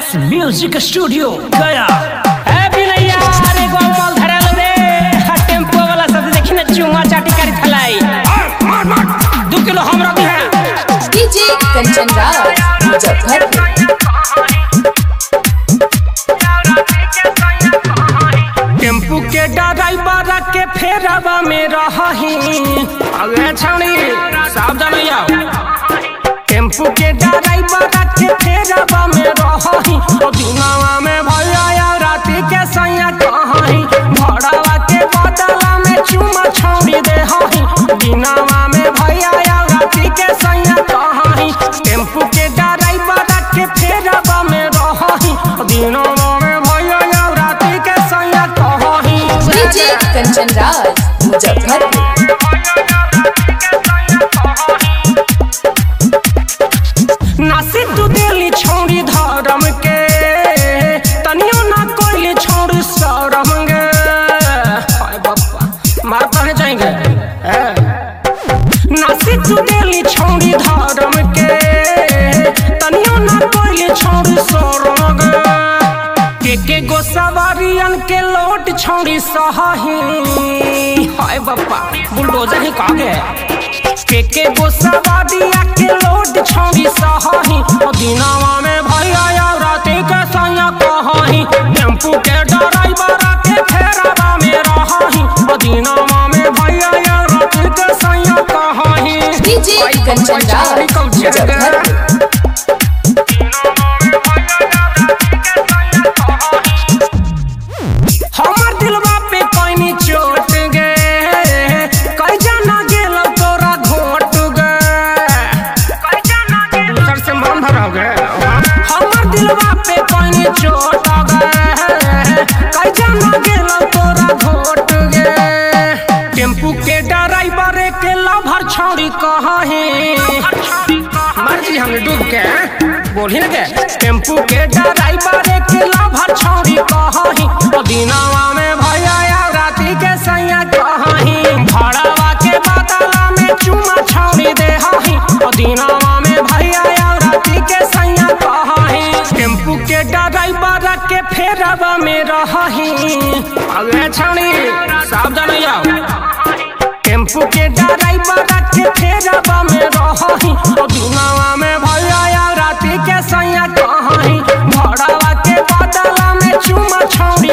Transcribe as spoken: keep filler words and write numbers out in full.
S music studio गया। ए बिनैया अरे गोमल धरा लो रे टेम्पो वाला सब देखि न चुमा चाटी करी थलाई मार मार दो किलो हमरा भी है। डीजे कंचन राज मुजफ्फरपुर। टेम्पू के ड्राइवर के फेरवा में रही अगे छानी सावधान जाओ। टेम्पू के ड्राइवर के फेरवा में रही दिनवा में भैया राती के सैया कहीं भड़वा के बदला में चुमा छौड़ी दे हही दिनवा में भैया राती के सैया कहीं टेम्पू के ड्राइवर के फेरवा में रही दिनवा में भैया राती के सैया कहीं। डीजे कंचन राज मुजफ्फरपुर। नासी तू दिली छौड़ी धर्म के तनियो ना कोइली छौड़ी शरम गे हाय बापा मार कहने जाएंगे। नासी तू दिली छौड़ी धर्म के तनियो ना कोइली छौड़ी शरम गे के के गो सवारियन के लोट छौड़ी सही हाय बापा बुलडोजर ही कागे के के गो सवारिया के लोट छौड़ी सही दिनवा में भैया राती के सैया कहीं टेम्पू के ड्राइवर के फेरवा में रही दिनवा में भैया राती के सैया कहीं। डीजे कंचन राज मुजफ्फरपुर। हमर दिलवा पे कोई चोट गे कई जाना गेल तोरा घोट गे कई जाना गेल सर से मन भरा गे। हमर दिलवा पे कोई चोट गे कई जाना गेल तोरा घोट गे टेम्पू के ड्राइवर के लभर छौड़ी कहीं मर्जी हमने डूब के बोली न के टेम्पू के ड्राइवर के लभर छौड़ी कहीं दिनवा में भैया राती के सैया कहीं भड़वा के बदला में चुमा छौड़ी दे हही दिनवा में भैया राती के सैया कहीं टेम्पू के ड्राइवर के फेरवा में रही अगे छानी सावधान जाओ। टेम्पू के ड्राइवर के फेरवा में रही दिनवा में भैया राती के सैया कहीं भड़वा के बदला में चुमा छौड़ी